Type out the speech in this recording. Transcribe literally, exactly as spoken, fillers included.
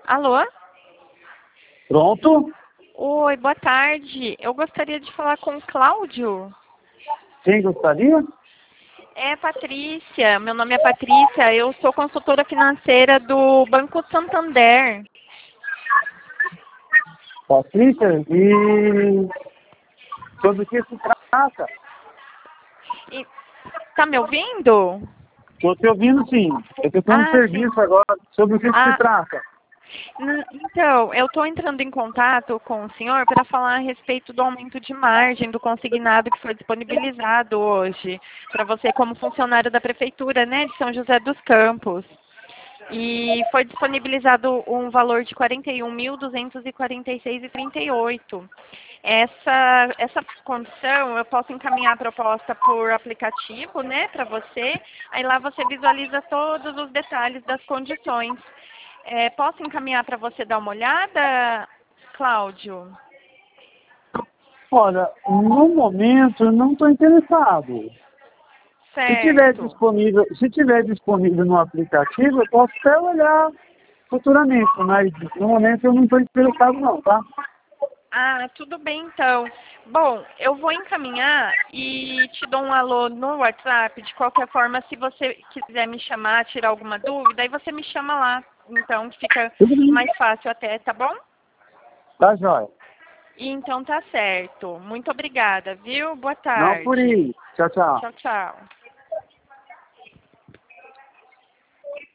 Alô? Pronto? Oi, boa tarde. Eu gostaria de falar com o Cláudio. Quem gostaria? É Patrícia, meu nome é Patrícia, eu sou consultora financeira do Banco Santander. Patrícia, e sobre o que se trata? E, tá me ouvindo? Estou te ouvindo, sim. Eu estou tendo Ah, sim. serviço agora. Sobre o que se Ah, trata? n- então, eu estou entrando em contato com o senhor para falar a respeito do aumento de margem do consignado que foi disponibilizado hoje para você como funcionário da Prefeitura, né, de São José dos Campos. E foi disponibilizado um valor de quarenta e um mil duzentos e quarenta e seis reais e trinta e oito centavos. Essa, essa condição eu posso encaminhar a proposta por aplicativo, né, para você. Aí lá você visualiza todos os detalhes das condições. É, posso encaminhar para você dar uma olhada, Cláudio? Olha, no momento eu não estou interessado. Se tiver Certo. disponível, se tiver disponível no aplicativo, eu posso até olhar futuramente, mas no momento eu não estou interessado não, tá? Ah, tudo bem então. Bom, eu vou encaminhar e te dou um alô no WhatsApp. De qualquer forma, se você quiser me chamar, tirar alguma dúvida, aí você me chama lá. Então fica Tudo bem. mais fácil até, tá bom? Tá, jóia. E então tá certo. Muito obrigada, viu? Boa Não por tarde. isso. Tchau, tchau. Tchau, tchau.